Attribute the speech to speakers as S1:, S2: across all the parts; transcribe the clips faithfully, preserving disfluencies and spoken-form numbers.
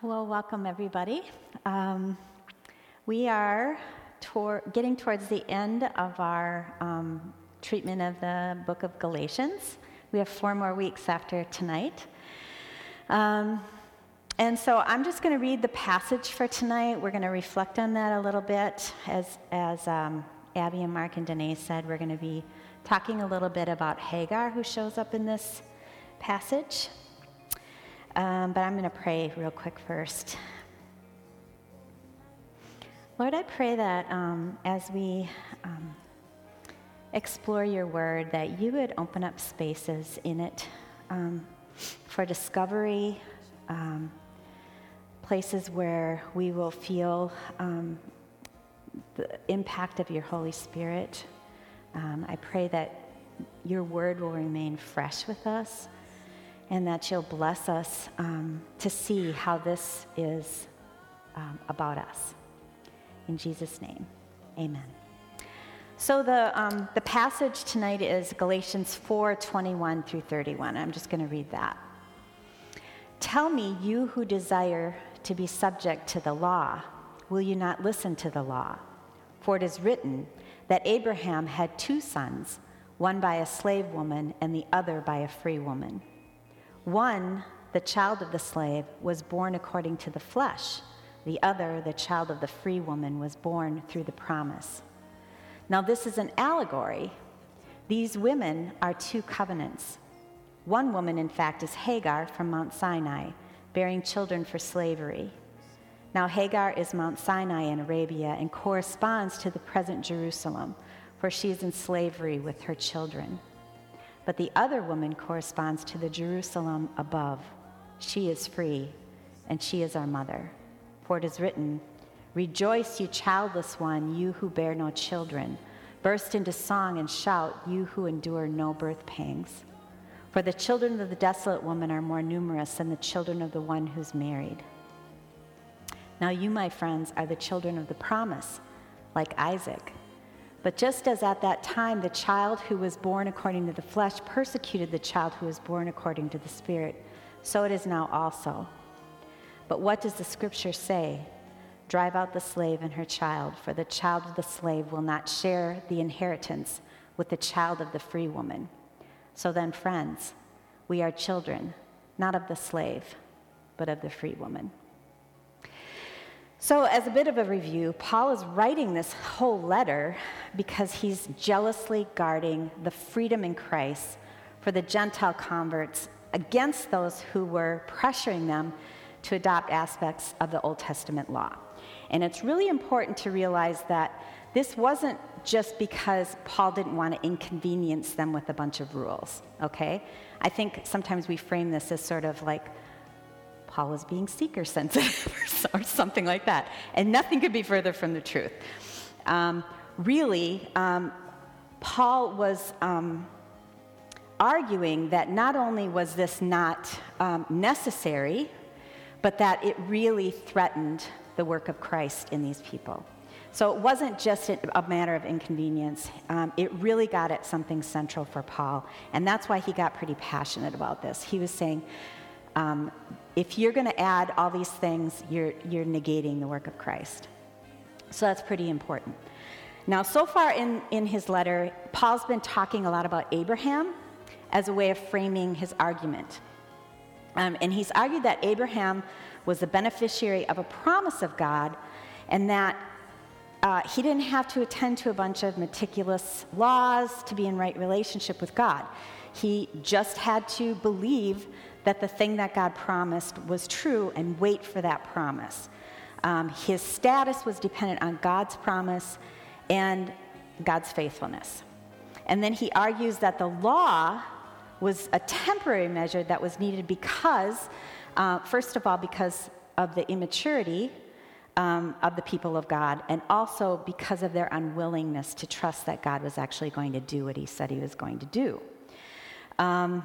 S1: Well, welcome everybody. Um, we are tor- getting towards the end of our um, treatment of the book of Galatians. We have four more weeks after tonight. Um, and so I'm just going to read the passage for tonight. We're going to reflect on that a little bit. As, as um, Abby and Mark and Danae said, we're going to be talking a little bit about Hagar, who shows up in this passage. Um, but I'm going to pray real quick first. Lord, I pray that um, as we um, explore your word, that you would open up spaces in it um, for discovery, um, places where we will feel um, the impact of your Holy Spirit. Um, I pray that your word will remain fresh with us, and that you'll bless us um, to see how this is um, about us. In Jesus' name, amen. So the um, the passage tonight is Galatians four, twenty-one through thirty-one. I'm just going to read that. Tell me, you who desire to be subject to the law, will you not listen to the law? For it is written that Abraham had two sons, one by a slave woman and the other by a free woman. One, the child of the slave, was born according to the flesh. The other, the child of the free woman, was born through the promise. Now this is an allegory. These women are two covenants. One woman, in fact, is Hagar from Mount Sinai, bearing children for slavery. Now Hagar is Mount Sinai in Arabia and corresponds to the present Jerusalem, for she is in slavery with her children. But the other woman corresponds to the Jerusalem above. She is free, and she is our mother. For it is written, rejoice, you childless one, you who bear no children. Burst into song and shout, you who endure no birth pangs. For the children of the desolate woman are more numerous than the children of the one who's married. Now you, my friends, are the children of the promise, like Isaac. But just as at that time the child who was born according to the flesh persecuted the child who was born according to the Spirit, so it is now also. But what does the scripture say? Drive out the slave and her child, for the child of the slave will not share the inheritance with the child of the free woman. So then, friends, we are children, not of the slave, but of the free woman. So as a bit of a review, Paul is writing this whole letter because he's jealously guarding the freedom in Christ for the Gentile converts against those who were pressuring them to adopt aspects of the Old Testament law. And it's really important to realize that this wasn't just because Paul didn't want to inconvenience them with a bunch of rules, okay? I think sometimes we frame this as sort of like, Paul was being seeker sensitive or something like that. And nothing could be further from the truth. Um, really, um, Paul was um, arguing that not only was this not um, necessary, but that it really threatened the work of Christ in these people. So it wasn't just a matter of inconvenience. Um, it really got at something central for Paul. And that's why he got pretty passionate about this. He was saying, Um, if you're going to add all these things, you're, you're negating the work of Christ. So that's pretty important. Now, so far in, in his letter, Paul's been talking a lot about Abraham as a way of framing his argument. Um, and he's argued that Abraham was the beneficiary of a promise of God, and that uh, he didn't have to attend to a bunch of meticulous laws to be in right relationship with God. He just had to believe that the thing that God promised was true and wait for that promise. Um, his status was dependent on God's promise and God's faithfulness. And then he argues that the law was a temporary measure that was needed because, uh, first of all, because of the immaturity um, of the people of God, and also because of their unwillingness to trust that God was actually going to do what he said he was going to do. Um,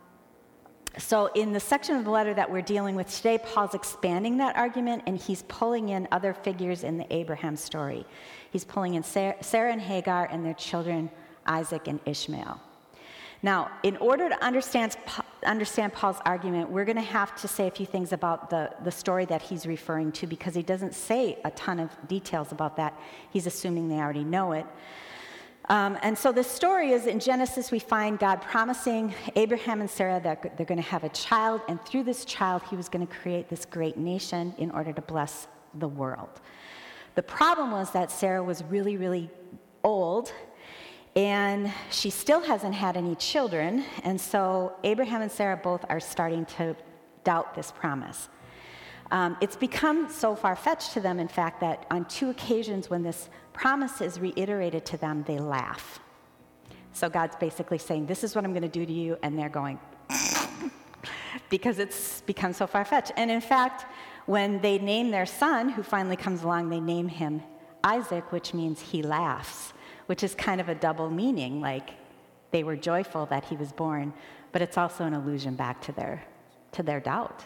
S1: So in the section of the letter that we're dealing with today, Paul's expanding that argument, and he's pulling in other figures in the Abraham story. He's pulling in Sarah and Hagar and their children, Isaac and Ishmael. Now, in order to understand, understand Paul's argument, we're going to have to say a few things about the, the story that he's referring to, because he doesn't say a ton of details about that. He's assuming they already know it. Um, and so the story is, in Genesis, we find God promising Abraham and Sarah that they're going to have a child, and through this child, he was going to create this great nation in order to bless the world. The problem was that Sarah was really, really old, and she still hasn't had any children, and so Abraham and Sarah both are starting to doubt this promise. Um, it's become so far-fetched to them, in fact, that on two occasions when this promise is reiterated to them, they laugh. So God's basically saying, this is what I'm going to do to you, and they're going, because it's become so far-fetched. And in fact, when they name their son, who finally comes along, they name him Isaac, which means he laughs, which is kind of a double meaning, like they were joyful that he was born, but it's also an allusion back to their, to their doubt.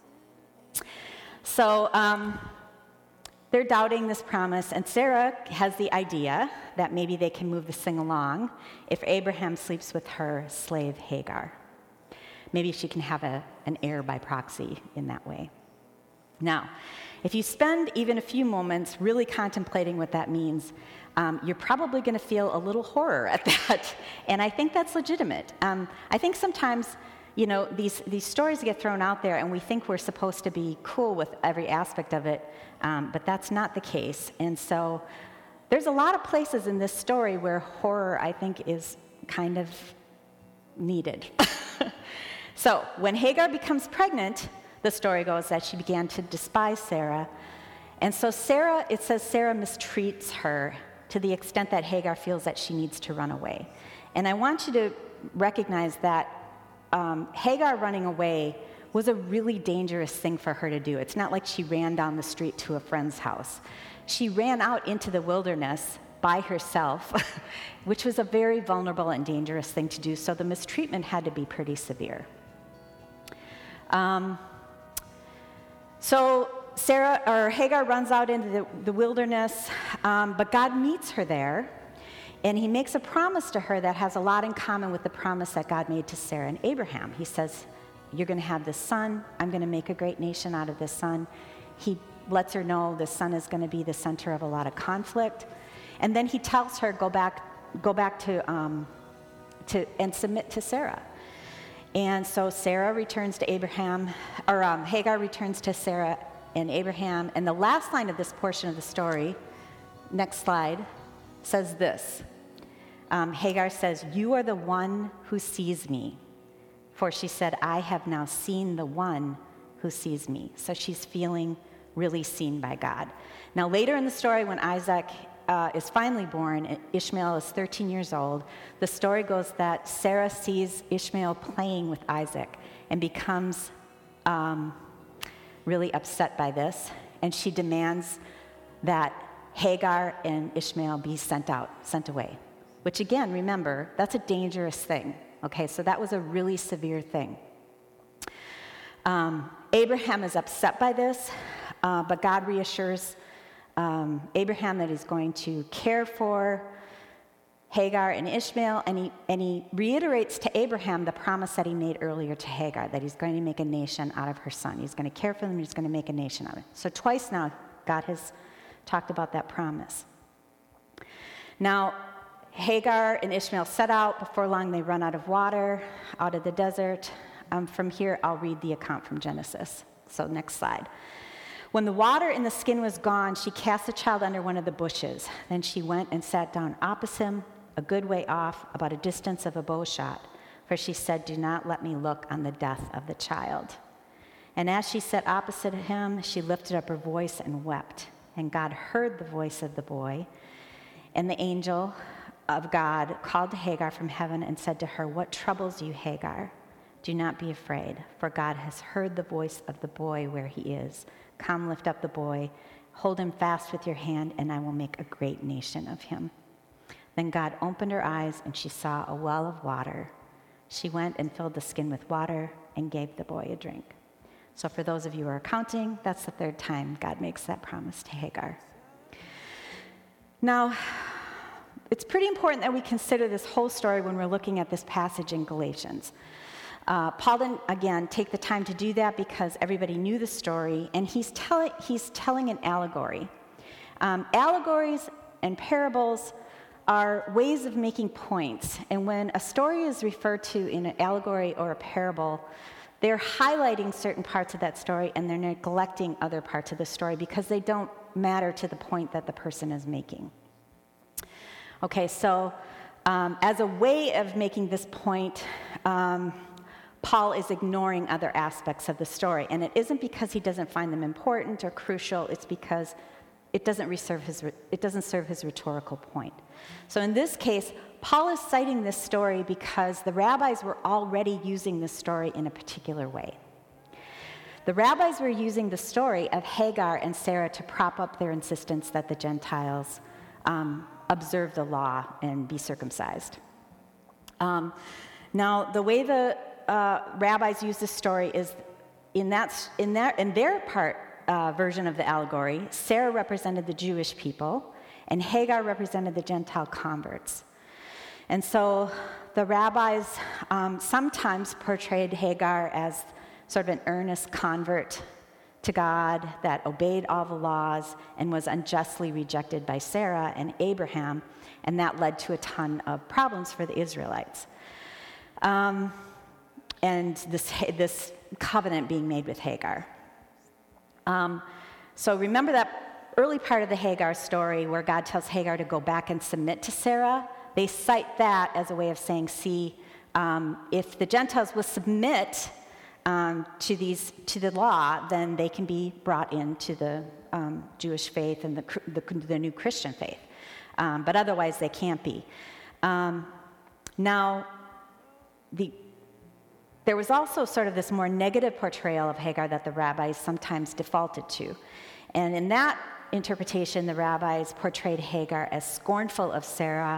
S1: So um, they're doubting this promise, and Sarah has the idea that maybe they can move this thing along if Abraham sleeps with her slave Hagar. Maybe she can have a, an heir by proxy in that way. Now, if you spend even a few moments really contemplating what that means, um, you're probably going to feel a little horror at that, and I think that's legitimate. Um, I think sometimes, you know, these, these stories get thrown out there, and we think we're supposed to be cool with every aspect of it, um, but that's not the case. And so there's a lot of places in this story where horror, I think, is kind of needed. So when Hagar becomes pregnant, the story goes that she began to despise Sarah. And so Sarah, it says Sarah mistreats her to the extent that Hagar feels that she needs to run away. And I want you to recognize that um, Hagar running away was a really dangerous thing for her to do. It's not like she ran down the street to a friend's house. She ran out into the wilderness by herself, which was a very vulnerable and dangerous thing to do. So the mistreatment had to be pretty severe. Um, so Sarah or Hagar runs out into the, the wilderness, um, but God meets her there, and he makes a promise to her that has a lot in common with the promise that God made to Sarah and Abraham. He says, you're going to have this son. I'm going to make a great nation out of this son. He lets her know this son is going to be the center of a lot of conflict. And then he tells her, go back, go back to, um, to and submit to Sarah. And so Sarah returns to Abraham, or um, Hagar returns to Sarah and Abraham. And the last line of this portion of the story, next slide, says this. Um, Hagar says, you are the one who sees me. For she said, I have now seen the one who sees me. So she's feeling really seen by God. Now later in the story, when Isaac uh, is finally born, Ishmael is thirteen years old, the story goes that Sarah sees Ishmael playing with Isaac and becomes um, really upset by this, and she demands that Hagar and Ishmael be sent out, sent away, which again, remember, that's a dangerous thing. Okay, so that was a really severe thing. Um, Abraham is upset by this, uh, but God reassures um, Abraham that he's going to care for Hagar and Ishmael, and he, and he reiterates to Abraham the promise that he made earlier to Hagar, that he's going to make a nation out of her son. He's going to care for them, he's going to make a nation out of it. So twice now, God has talked about that promise. Now, Hagar and Ishmael set out. Before long, they run out of water, out of the desert. Um, from here, I'll read the account from Genesis. So next slide. When the water in the skin was gone, she cast the child under one of the bushes. Then she went and sat down opposite him, a good way off, about a distance of a bow shot. For she said, do not let me look on the death of the child. And as she sat opposite him, she lifted up her voice and wept. And God heard the voice of the boy. And the angel of God called to Hagar from heaven and said to her, what troubles you, Hagar? Do not be afraid, for God has heard the voice of the boy where he is. Come, lift up the boy, hold him fast with your hand, and I will make a great nation of him. Then God opened her eyes, and she saw a well of water. She went and filled the skin with water and gave the boy a drink. So for those of you who are counting, that's the third time God makes that promise to Hagar. Now, it's pretty important that we consider this whole story when we're looking at this passage in Galatians. Uh, Paul didn't, again, take the time to do that because everybody knew the story, and he's, tell, he's telling an allegory. Um, allegories and parables are ways of making points, and when a story is referred to in an allegory or a parable, they're highlighting certain parts of that story and they're neglecting other parts of the story because they don't matter to the point that the person is making. Okay, so um, as a way of making this point, um, Paul is ignoring other aspects of the story, and it isn't because he doesn't find them important or crucial, it's because it doesn't serve his, it doesn't serve his rhetorical point. So in this case, Paul is citing this story because the rabbis were already using this story in a particular way. The rabbis were using the story of Hagar and Sarah to prop up their insistence that the Gentiles um, observe the law and be circumcised. Um, now, the way the uh, rabbis use this story is in that in that in their part uh, version of the allegory, Sarah represented the Jewish people, and Hagar represented the Gentile converts. And so the rabbis um, sometimes portrayed Hagar as sort of an earnest convert to God that obeyed all the laws and was unjustly rejected by Sarah and Abraham, and that led to a ton of problems for the Israelites. Um, and this, this covenant being made with Hagar. Um, so remember that early part of the Hagar story where God tells Hagar to go back and submit to Sarah? They cite that as a way of saying, see, um, if the Gentiles will submit um, to these to the law, then they can be brought into the um, Jewish faith and the, the, the new Christian faith. Um, but otherwise, they can't be. Um, now, the, there was also sort of this more negative portrayal of Hagar that the rabbis sometimes defaulted to. And in that interpretation, the rabbis portrayed Hagar as scornful of Sarah,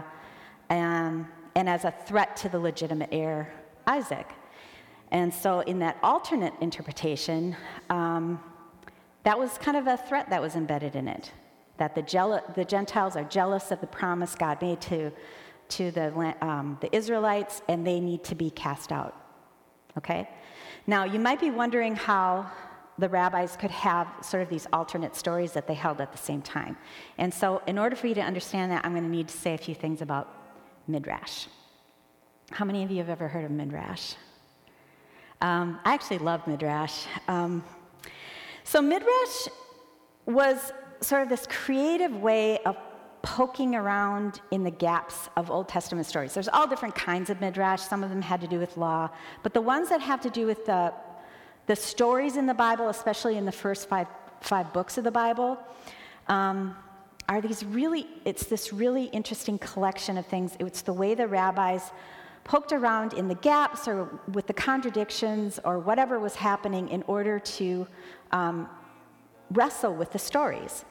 S1: Um, and as a threat to the legitimate heir, Isaac. And so in that alternate interpretation, um, that was kind of a threat that was embedded in it, that the, jeal- the Gentiles are jealous of the promise God made to, to the, um, the Israelites, and they need to be cast out. Okay? Now, you might be wondering how the rabbis could have sort of these alternate stories that they held at the same time. And so in order for you to understand that, I'm going to need to say a few things about Midrash. How many of you have ever heard of Midrash? Um, I actually love Midrash. Um, so Midrash was sort of this creative way of poking around in the gaps of Old Testament stories. There's all different kinds of Midrash. Some of them had to do with law. But the ones that have to do with the, the stories in the Bible, especially in the first five, five books of the Bible, um, are these really, it's this really interesting collection of things. It's the way the rabbis poked around in the gaps or with the contradictions or whatever was happening in order to um, wrestle with the stories.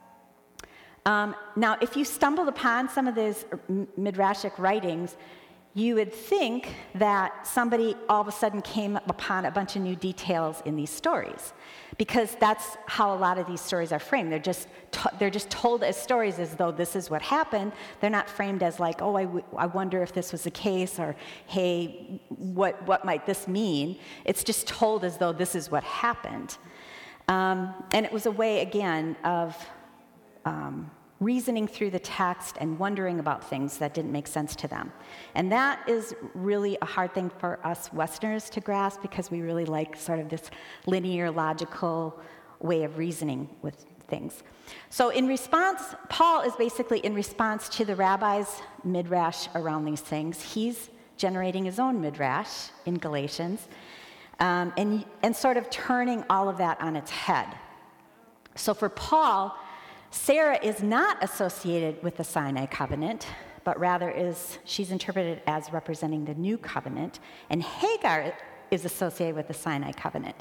S1: Um, now, if you stumbled upon some of these Midrashic writings, you would think that somebody all of a sudden came upon a bunch of new details in these stories, because that's how a lot of these stories are framed. They're just to- they're just told as stories as though this is what happened. They're not framed as like, oh, I, w- I wonder if this was the case, or hey, what what might this mean? It's just told as though this is what happened, um, and it was a way again of um, reasoning through the text and wondering about things that didn't make sense to them. And that is really a hard thing for us Westerners to grasp, because we really like sort of this linear, logical way of reasoning with things. So in response, Paul is basically in response to the rabbis' midrash around these things. He's generating his own midrash in Galatians, um, and, and sort of turning all of that on its head. So for Paul, Sarah is not associated with the Sinai covenant, but rather is she's interpreted as representing the new covenant, and Hagar is associated with the Sinai covenant.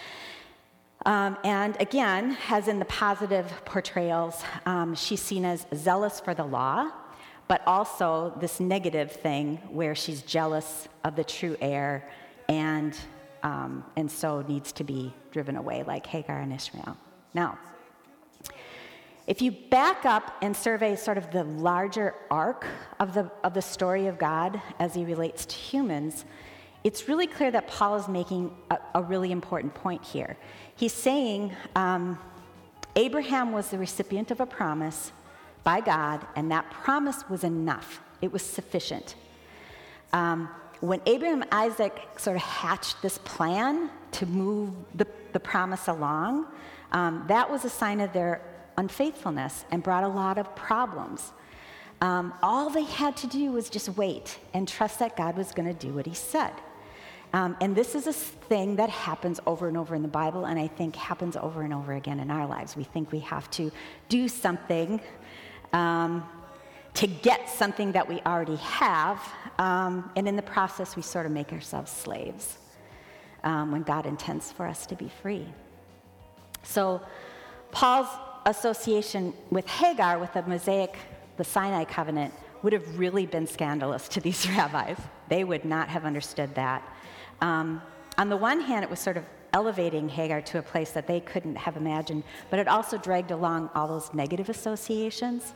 S1: Um, and again, as in the positive portrayals, um, she's seen as zealous for the law, but also this negative thing where she's jealous of the true heir, and um, and so needs to be driven away, like Hagar and Ishmael. Now, If you back up and survey sort of the larger arc of the, of the story of God as he relates to humans, it's really clear that Paul is making a, a really important point here. He's saying um, Abraham was the recipient of a promise by God, and that promise was enough. It was sufficient. Um, when Abraham and Isaac sort of hatched this plan to move the, the promise along, um, that was a sign of their unfaithfulness and brought a lot of problems. Um, all they had to do was just wait and trust that God was going to do what he said. Um, and this is a thing that happens over and over in the Bible, and I think happens over and over again in our lives. We think we have to do something um, to get something that we already have, um, and in the process we sort of make ourselves slaves um, when God intends for us to be free. So Paul's association with Hagar, with the Mosaic, the Sinai covenant, would have really been scandalous to these rabbis. They would not have understood that. Um, on the one hand, it was sort of elevating Hagar to a place that they couldn't have imagined, but it also dragged along all those negative associations.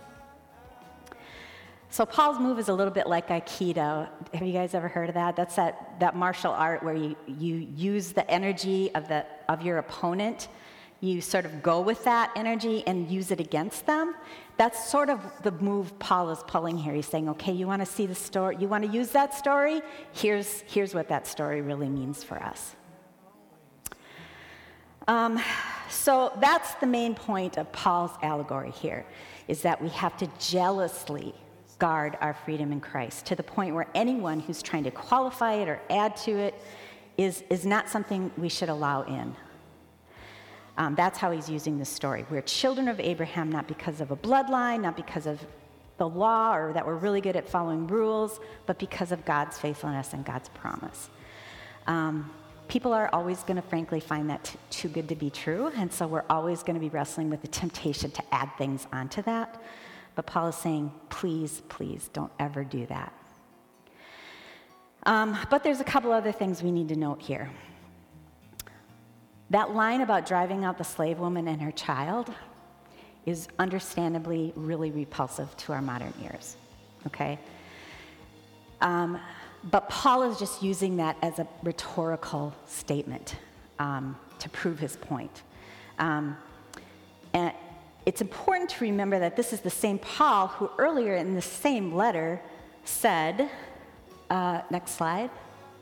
S1: So Paul's move is a little bit like Aikido. Have you guys ever heard of that? That's that, that martial art where you, you use the energy of, the, of your opponent. You sort of go with that energy and use it against them. That's sort of the move Paul is pulling here. He's saying, okay, you want to see the story, you want to use that story? Here's, here's what that story really means for us. Um, so that's the main point of Paul's allegory here, is that we have to jealously guard our freedom in Christ to the point where anyone who's trying to qualify it or add to it is, is not something we should allow in. Um, that's how he's using this story. We're children of Abraham, not because of a bloodline, not because of the law or that we're really good at following rules, but because of God's faithfulness and God's promise. Um, people are always going to, frankly, find that t- too good to be true, and so we're always going to be wrestling with the temptation to add things onto that. But Paul is saying, please, please, don't ever do that. Um, but there's a couple other things we need to note here. That line about driving out the slave woman and her child is understandably really repulsive to our modern ears, okay? Um, but Paul is just using that as a rhetorical statement um, to prove his point. Um, and it's important to remember that this is the same Paul who earlier in the same letter said, uh, next slide,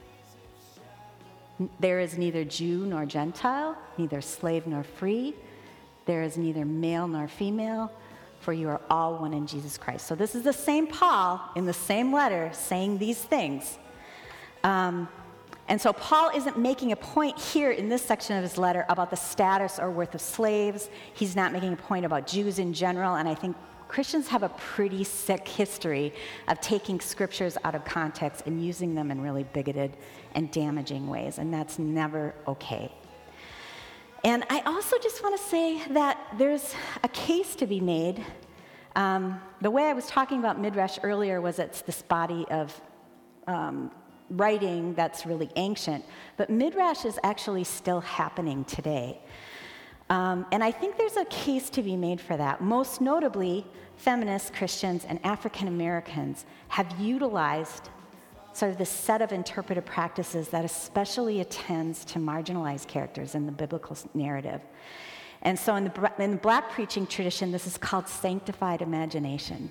S1: there is neither Jew nor Gentile, neither slave nor free. There is neither male nor female, for you are all one in Jesus Christ. So this is the same Paul in the same letter saying these things. Um, and so Paul isn't making a point here in this section of his letter about the status or worth of slaves. He's not making a point about Jews in general, and I think Christians have a pretty sick history of taking scriptures out of context and using them in really bigoted and damaging ways, and that's never okay. And I also just want to say that there's a case to be made. Um, the way I was talking about Midrash earlier was it's this body of um, writing that's really ancient, but Midrash is actually still happening today. Um, and I think there's a case to be made for that. Most notably, feminists, Christians, and African Americans have utilized sort of this set of interpretive practices that especially attends to marginalized characters in the biblical narrative. And so in the, in the Black preaching tradition, this is called sanctified imagination.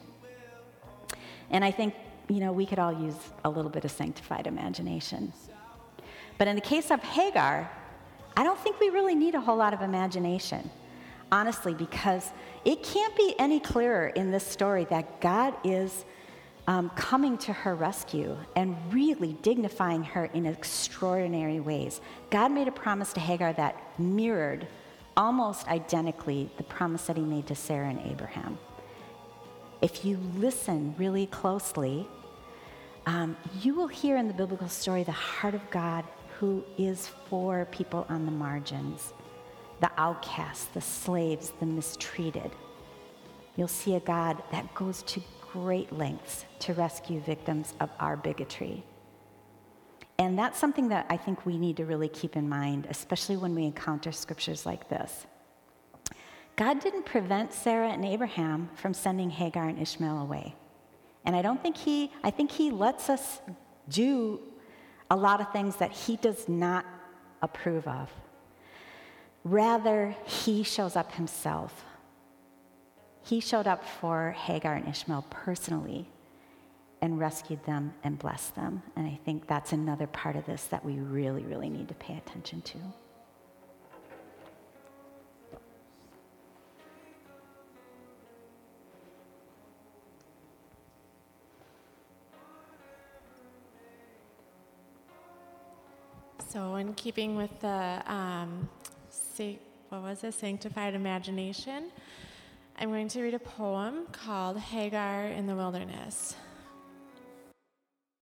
S1: And I think, you know, we could all use a little bit of sanctified imagination. But in the case of Hagar, I don't think we really need a whole lot of imagination, honestly, because it can't be any clearer in this story that God is um, coming to her rescue and really dignifying her in extraordinary ways. God made a promise to Hagar that mirrored almost identically the promise that he made to Sarah and Abraham. If you listen really closely, um, you will hear in the biblical story the heart of God who is for people on the margins, the outcasts, the slaves, the mistreated. You'll see a God that goes to great lengths to rescue victims of our bigotry. And that's something that I think we need to really keep in mind, especially when we encounter scriptures like this. God didn't prevent Sarah and Abraham from sending Hagar and Ishmael away. And I don't think he, I think he lets us do a lot of things that he does not approve of. Rather, he shows up himself. He showed up for Hagar and Ishmael personally and rescued them and blessed them. And I think that's another part of this that we really, really need to pay attention to.
S2: So in keeping with the, um, sa- what was it, sanctified imagination, I'm going to read a poem called Hagar in the Wilderness.